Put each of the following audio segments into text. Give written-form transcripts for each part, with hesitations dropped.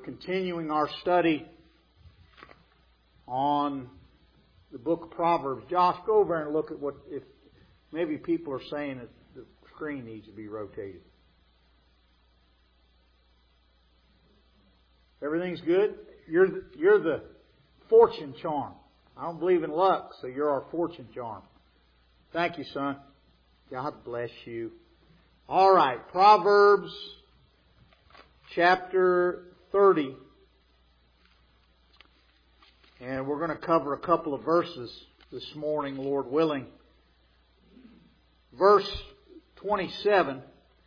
continuing our study on the book of Proverbs. Josh, go over and look at what, if maybe people are saying that the screen needs to be rotated. Everything's good? You're the fortune charm. I don't believe in luck, so you're our fortune charm. Thank you, son. God bless you. All right, Proverbs chapter 30. And we're going to cover a couple of verses this morning, Lord willing. Verse 27.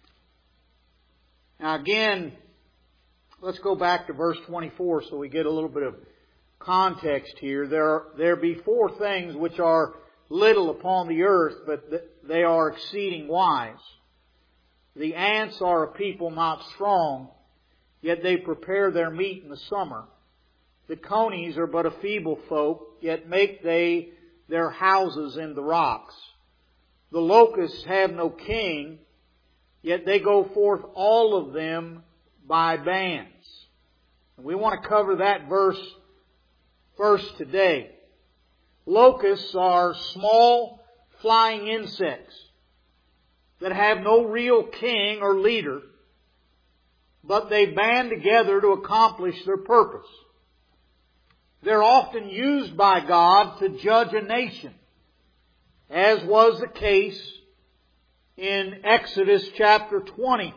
Now again, let's go back to verse 24 so we get a little bit of context here. There be four things which are little upon the earth, but they are exceeding wise. The ants are a people not strong, yet they prepare their meat in the summer. The conies are but a feeble folk, yet make they their houses in the rocks. The locusts have no king, yet they go forth all of them by bands. And we want to cover that verse first today. Locusts are small flying insects that have no real king or leader, but they band together to accomplish their purpose. They're often used by God to judge a nation, as was the case in Exodus chapter 10,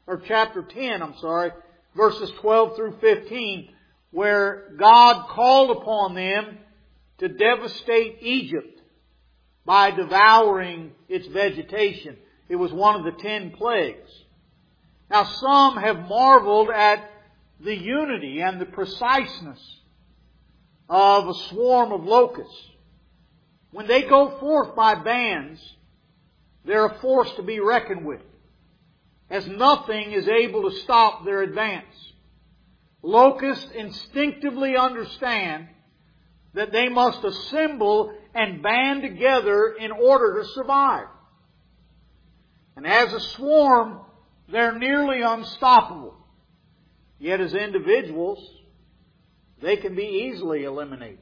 verses 12 through 15, where God called upon them to devastate Egypt by devouring its vegetation. It was one of the 10 plagues. Now some have marveled at the unity and the preciseness of a swarm of locusts. When they go forth by bands, they're a force to be reckoned with, as nothing is able to stop their advance. Locusts instinctively understand that they must assemble and band together in order to survive. And as a swarm, they're nearly unstoppable. Yet as individuals, they can be easily eliminated.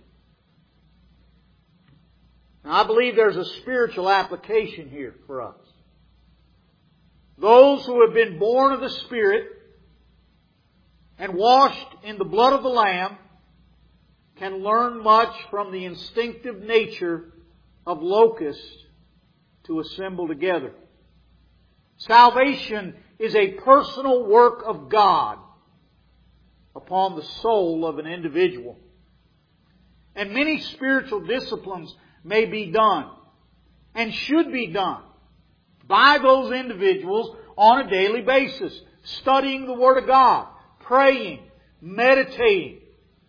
Now, I believe there's a spiritual application here for us. Those who have been born of the Spirit and washed in the blood of the Lamb can learn much from the instinctive nature of locusts to assemble together. Salvation is a personal work of God upon the soul of an individual. And many spiritual disciplines may be done and should be done by those individuals on a daily basis. Studying the Word of God, praying, meditating,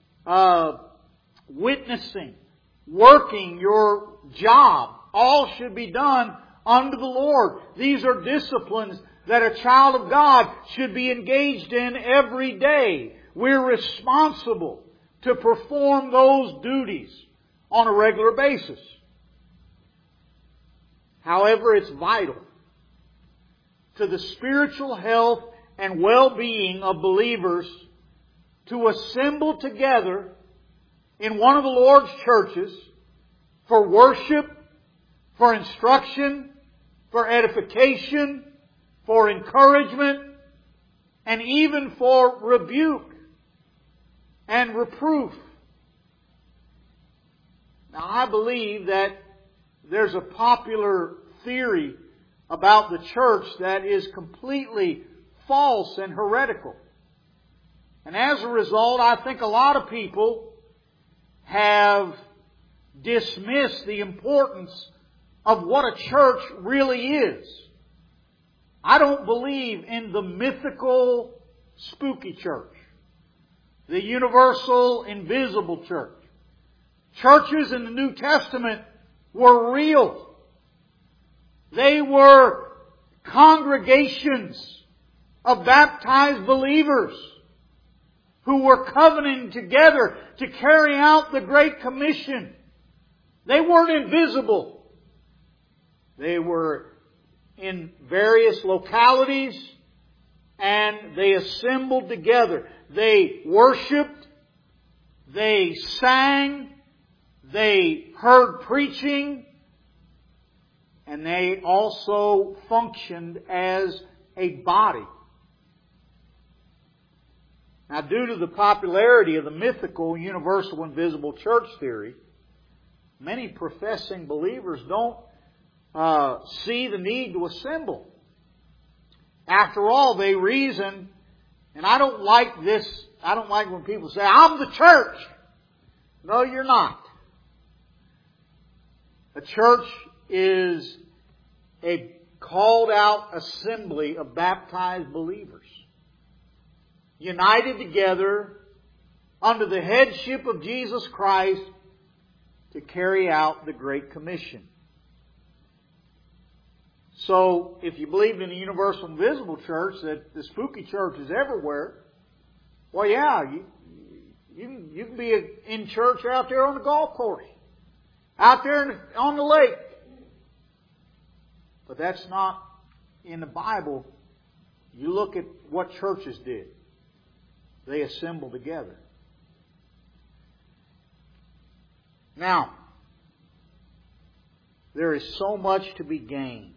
witnessing, working your job. All should be done unto the Lord. These are disciplines that a child of God should be engaged in every day. We're responsible to perform those duties on a regular basis. However, it's vital to the spiritual health and well-being of believers to assemble together in one of the Lord's churches for worship, for instruction, for edification, for encouragement, and even for rebuke and reproof. Now, I believe that there's a popular theory about the church that is completely false and heretical. And as a result, I think a lot of people have dismissed the importance of what a church really is. I don't believe in the mythical, spooky church, the universal, invisible church. Churches in the New Testament were real. They were congregations of baptized believers who were covenanting together to carry out the Great Commission. They weren't invisible. They were in various localities and they assembled together. They worshiped, they sang, they heard preaching, and they also functioned as a body. Now, due to the popularity of the mythical, universal, invisible church theory, many professing believers don't see the need to assemble. After all, they reason, and I don't like this, I don't like when people say, I'm the church. No, you're not. A church is a called out assembly of baptized believers, united together under the headship of Jesus Christ to carry out the Great Commission. So, if you believed in the universal invisible church, that the spooky church is everywhere, well, yeah, you can be in church out there on the golf course, out there on the lake. But that's not in the Bible. You look at what churches did. They assembled together. Now, there is so much to be gained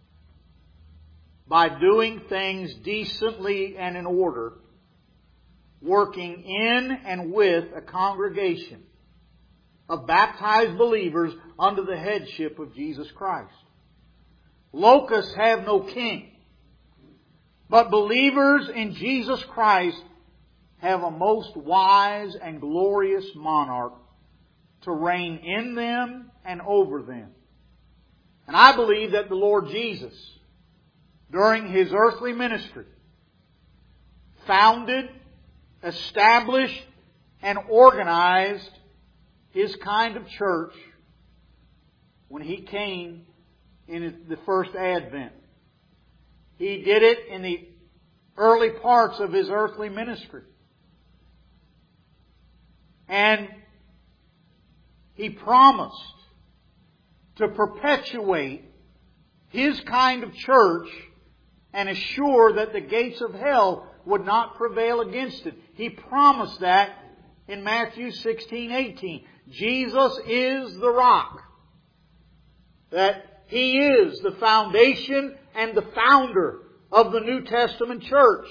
by doing things decently and in order, working in and with a congregation of baptized believers under the headship of Jesus Christ. Locusts have no king, but believers in Jesus Christ have a most wise and glorious monarch to reign in them and over them. And I believe that the Lord Jesus, during His earthly ministry, founded, established, and organized His kind of church when He came in the first advent. He did it in the early parts of His earthly ministry. And He promised to perpetuate His kind of church and assure that the gates of hell would not prevail against it. He promised that in Matthew 16:18. Jesus is the rock. That He is the foundation and the founder of the New Testament church.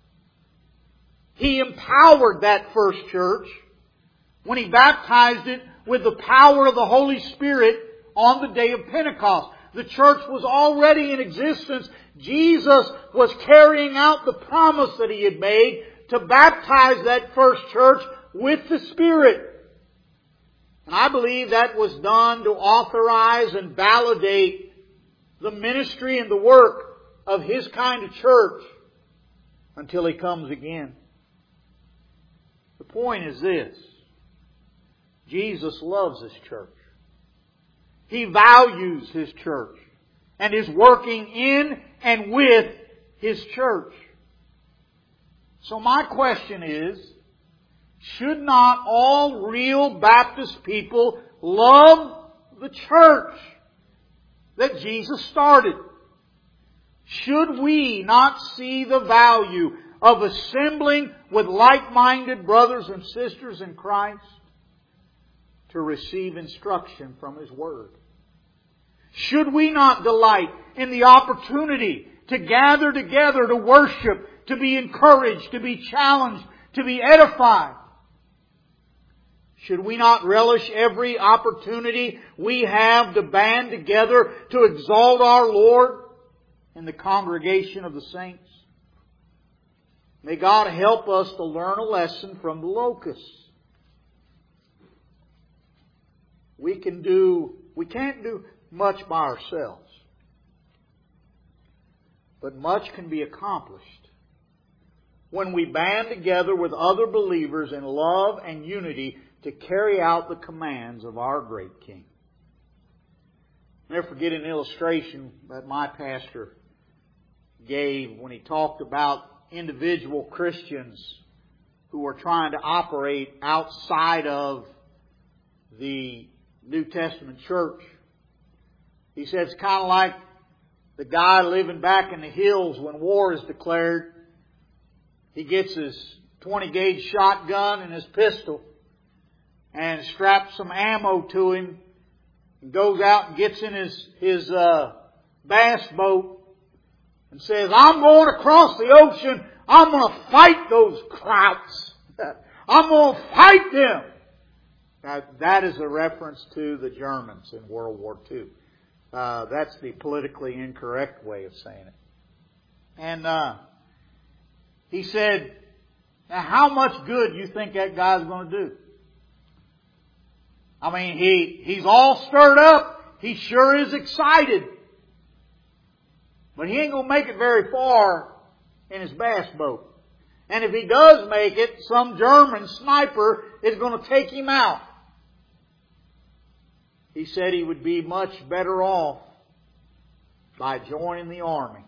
He empowered that first church when He baptized it with the power of the Holy Spirit on the day of Pentecost. The church was already in existence. Jesus was carrying out the promise that He had made to baptize that first church with the Spirit. And I believe that was done to authorize and validate the ministry and the work of His kind of church until He comes again. The point is this: Jesus loves His church. He values His church and is working in and with His church. So my question is, should not all real Baptist people love the church that Jesus started? Should we not see the value of assembling with like-minded brothers and sisters in Christ to receive instruction from His Word? Should we not delight in the opportunity to gather together to worship, to be encouraged, to be challenged, to be edified? Should we not relish every opportunity we have to band together to exalt our Lord in the congregation of the saints? May God help us to learn a lesson from the locusts. We can't do much by ourselves, but much can be accomplished when we band together with other believers in love and unity to carry out the commands of our great King. I'll never forget an illustration that my pastor gave when he talked about individual Christians who were trying to operate outside of the New Testament church. He said it's kind of like the guy living back in the hills when war is declared, He gets his 20 gauge shotgun and his pistol and straps some ammo to him and goes out and gets in his bass boat and says, I'm going across the ocean. I'm going to fight those krauts. I'm going to fight them. Now, that is a reference to the Germans in World War II. That's the politically incorrect way of saying it. And he said, now how much good do you think that guy's going to do? I mean, he's all stirred up. He sure is excited. But he ain't going to make it very far in his bass boat. And if he does make it, some German sniper is going to take him out. He said he would be much better off by joining the army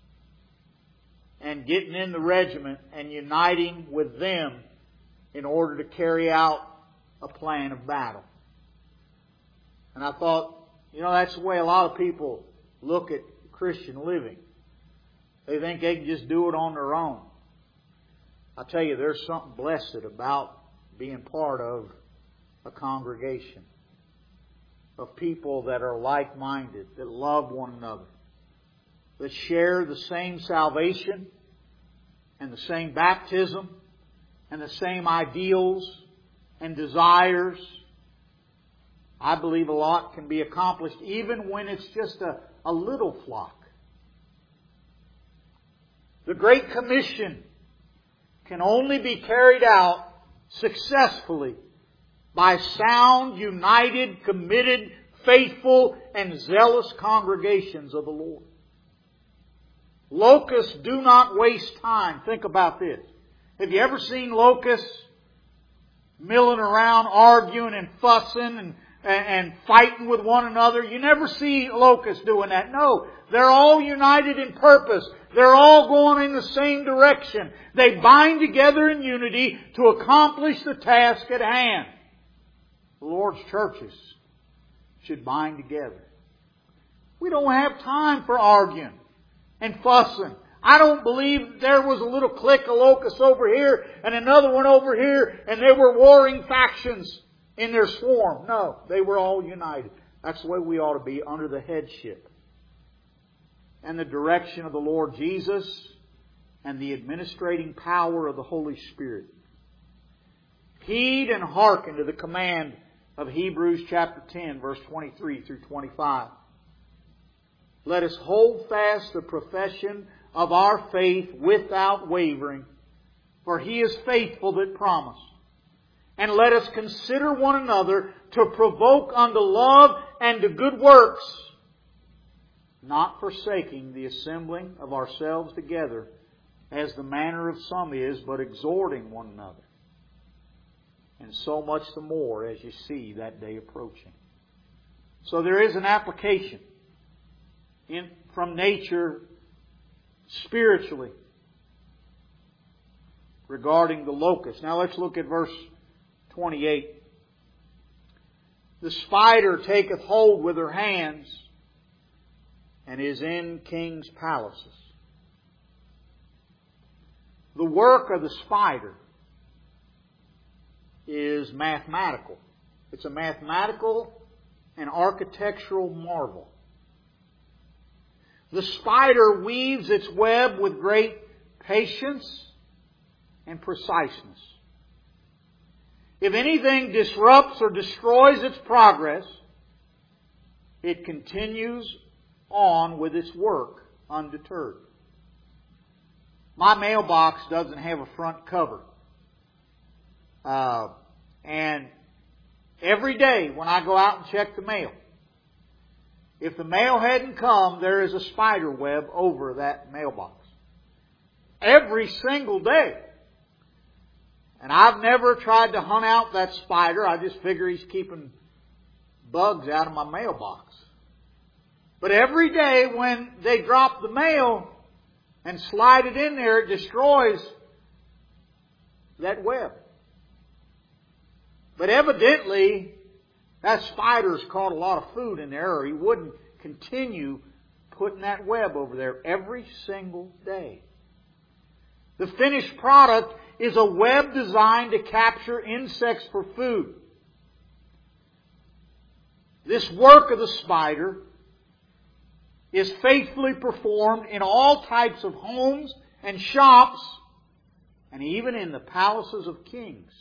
and getting in the regiment and uniting with them in order to carry out a plan of battle. And I thought, that's the way a lot of people look at Christian living. They think they can just do it on their own. I tell you, there's something blessed about being part of a congregation of people that are like-minded, that love one another, that share the same salvation and the same baptism and the same ideals and desires. I believe a lot can be accomplished even when it's just a little flock. The Great Commission can only be carried out successfully by sound, united, committed, faithful, and zealous congregations of the Lord. Locusts do not waste time. Think about this. Have you ever seen locusts milling around, arguing and fussing and fighting with one another? You never see locusts doing that. No, they're all united in purpose. They're all going in the same direction. They bind together in unity to accomplish the task at hand. The Lord's churches should bind together. We don't have time for arguing and fussing. I don't believe there was a little clique of locusts over here and another one over here and they were warring factions in their swarm. No, they were all united. That's the way we ought to be, under the headship and the direction of the Lord Jesus and the administrating power of the Holy Spirit. Heed and hearken to the command of Hebrews chapter 10, verse 23 through 25. Let us hold fast the profession of our faith without wavering, for He is faithful that promised. And let us consider one another to provoke unto love and to good works, not forsaking the assembling of ourselves together, as the manner of some is, but exhorting one another. And so much the more as you see that day approaching. So there is an application from nature spiritually regarding the locust. Now let's look at verse 28. The spider taketh hold with her hands and is in kings' palaces. The work of the spider is mathematical. It's a mathematical and architectural marvel. The spider weaves its web with great patience and preciseness. If anything disrupts or destroys its progress, it continues on with its work undeterred. My mailbox doesn't have a front cover. And every day when I go out and check the mail, if the mail hadn't come, there is a spider web over that mailbox. Every single day. And I've never tried to hunt out that spider. I just figure he's keeping bugs out of my mailbox. But every day when they drop the mail and slide it in there, it destroys that web. But evidently, that spider's caught a lot of food in there, or he wouldn't continue putting that web over there every single day. The finished product is a web designed to capture insects for food. This work of the spider is faithfully performed in all types of homes and shops, and even in the palaces of kings.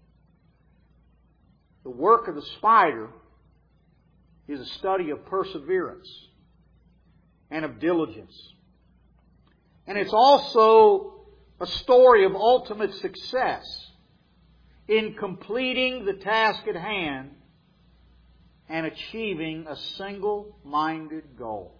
The work of the spider is a study of perseverance and of diligence. And it's also a story of ultimate success in completing the task at hand and achieving a single-minded goal.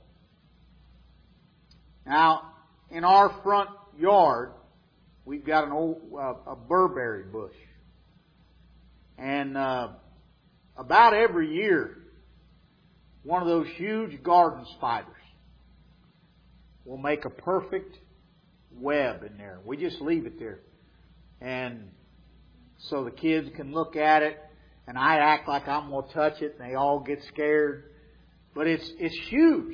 Now, in our front yard, we've got an old a burberry bush. And about every year, one of those huge garden spiders will make a perfect web in there. We just leave it there. And so the kids can look at it, and I act like I'm going to touch it, and they all get scared. But it's huge.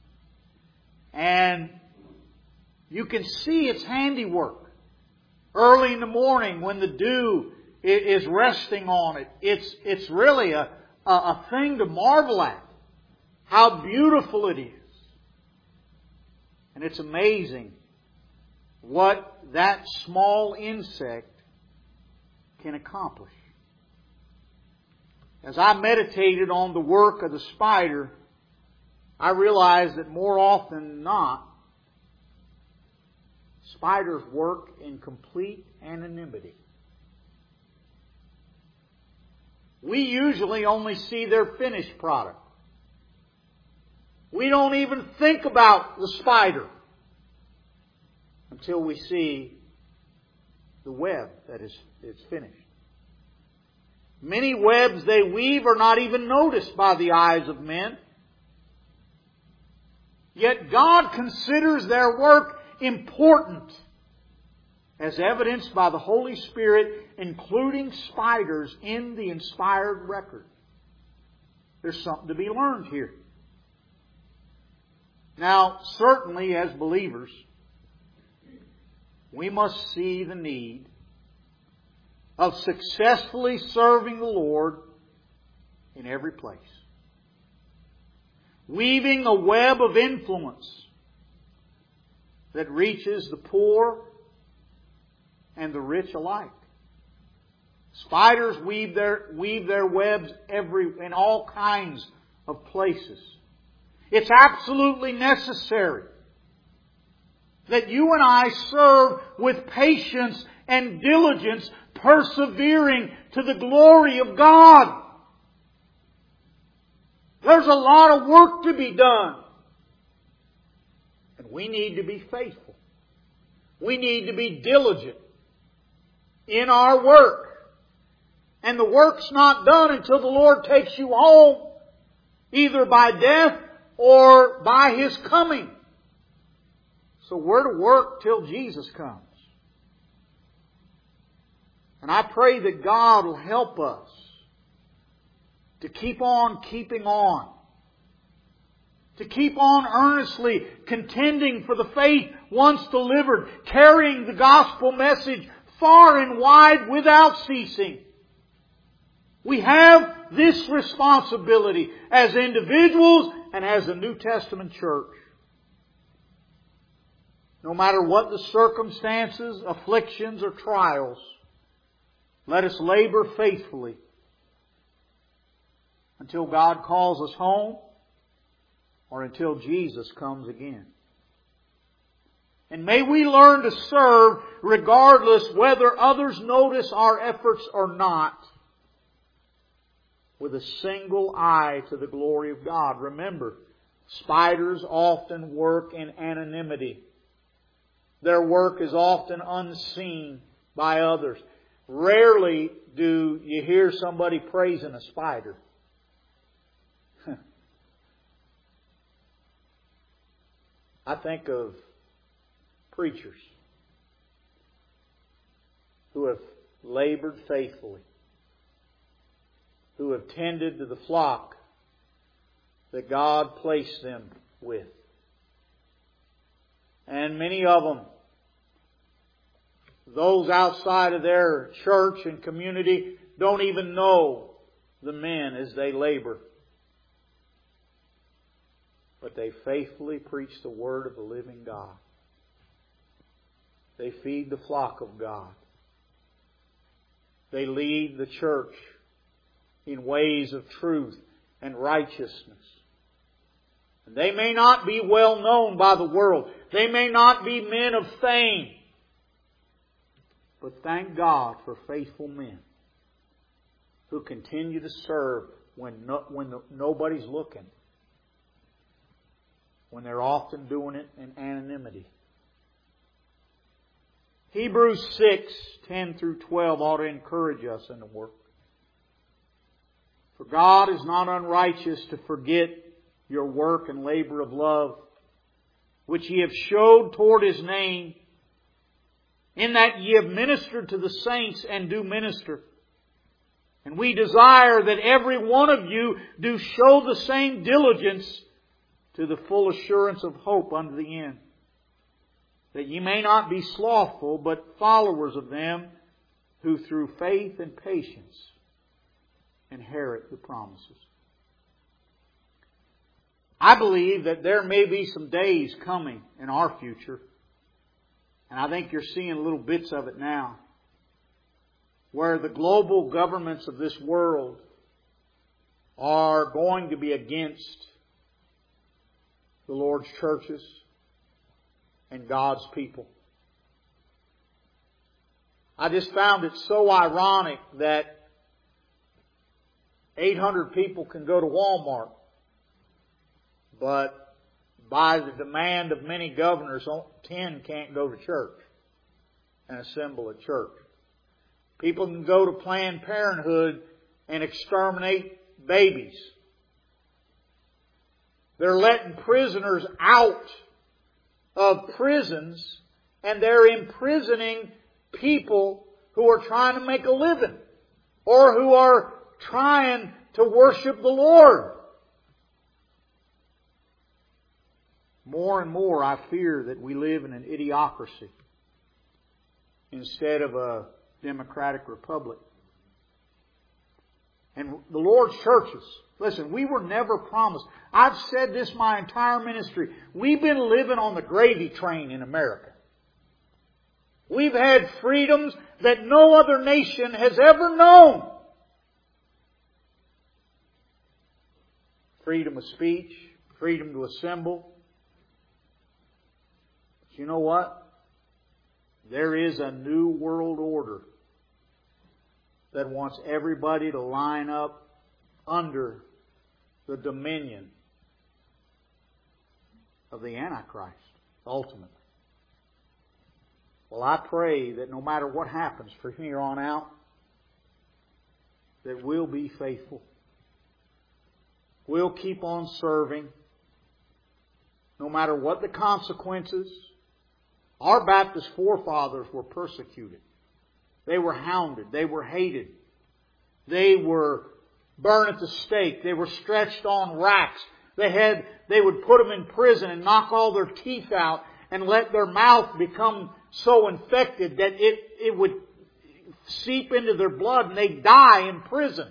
And you can see its handiwork. Early in the morning when the dew is resting on it, it's really a thing to marvel at. How beautiful it is. And it's amazing what that small insect can accomplish. As I meditated on the work of the spider, I realized that more often than not, spiders work in complete anonymity. We usually only see their finished product. We don't even think about the spider until we see the web that is finished. Many webs they weave are not even noticed by the eyes of men. Yet God considers their work important, as evidenced by the Holy Spirit including spiders in the inspired record. There's something to be learned here. Now, certainly as believers, we must see the need of successfully serving the Lord in every place. Weaving a web of influence that reaches the poor and the rich alike. Spiders weave their webs in all kinds of places. It's absolutely necessary that you and I serve with patience and diligence, persevering to the glory of God. There's a lot of work to be done. And we need to be faithful. We need to be diligent in our work. And the work's not done until the Lord takes you home, either by death or by His coming. So we're to work till Jesus comes. And I pray that God will help us to keep on keeping on. To keep on earnestly contending for the faith once delivered, carrying the gospel message far and wide without ceasing. We have this responsibility as individuals and as a New Testament church. No matter what the circumstances, afflictions, or trials, let us labor faithfully until God calls us home or until Jesus comes again. And may we learn to serve regardless whether others notice our efforts or not, with a single eye to the glory of God. Remember, spiders often work in anonymity. Their work is often unseen by others. Rarely do you hear somebody praising a spider. I think of preachers who have labored faithfully, who have tended to the flock that God placed them with. And many of them those outside of their church and community don't even know the men as they labor. But they faithfully preach the Word of the living God. They feed the flock of God. They lead the church in ways of truth and righteousness. And they may not be well known by the world. They may not be men of fame. But thank God for faithful men who continue to serve when nobody's looking. When they're often doing it in anonymity. Hebrews 6:10-12 ought to encourage us in the work. For God is not unrighteous to forget your work and labor of love, which ye have showed toward His name, in that ye have ministered to the saints and do minister. And we desire that every one of you do show the same diligence to the full assurance of hope unto the end, that ye may not be slothful, but followers of them who through faith and patience inherit the promises. I believe that there may be some days coming in our future, and I think you're seeing little bits of it now, where the global governments of this world are going to be against the Lord's churches and God's people. I just found it so ironic that 800 people can go to Walmart, but by the demand of many governors, 10 can't go to church and assemble at church. People can go to Planned Parenthood and exterminate babies. They're letting prisoners out of prisons, and they're imprisoning people who are trying to make a living or who are trying to worship the Lord. More and more I fear that we live in an idiocracy instead of a democratic republic. And the Lord's churches, listen, we were never promised. I've said this my entire ministry. We've been living on the gravy train in America. We've had freedoms that no other nation has ever known. Freedom of speech, freedom to assemble. But you know what? There is a new world order that wants everybody to line up under the dominion of the Antichrist, ultimately. Well, I pray that no matter what happens from here on out, that we'll be faithful. We'll keep on serving, no matter what the consequences. Our Baptist forefathers were persecuted. They were hounded. They were hated. They were burned at the stake. They were stretched on racks. They would put them in prison and knock all their teeth out and let their mouth become so infected that it would seep into their blood and they'd die in prison.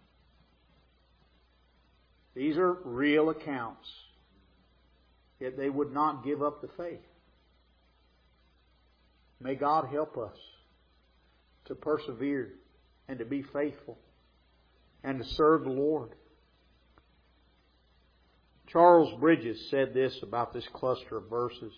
These are real accounts. Yet they would not give up the faith. May God help us to persevere and to be faithful and to serve the Lord. Charles Bridges said this about this cluster of verses.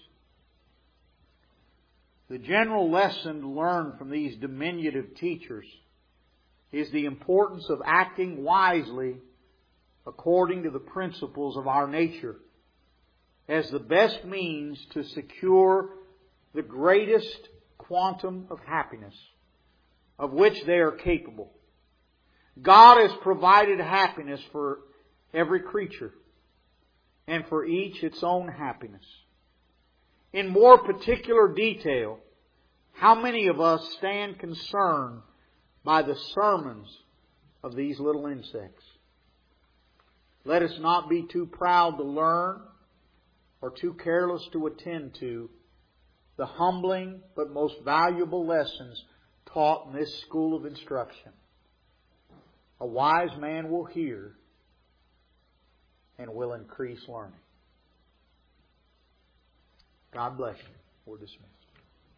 The general lesson to learn from these diminutive teachers is the importance of acting wisely according to the principles of our nature as the best means to secure the greatest quantum of happiness of which they are capable. God has provided happiness for every creature and for each its own happiness. In more particular detail, how many of us stand concerned by the sermons of these little insects? Let us not be too proud to learn or too careless to attend to the humbling but most valuable lessons taught in this school of instruction. A wise man will hear and will increase learning. God bless you. We're dismissed.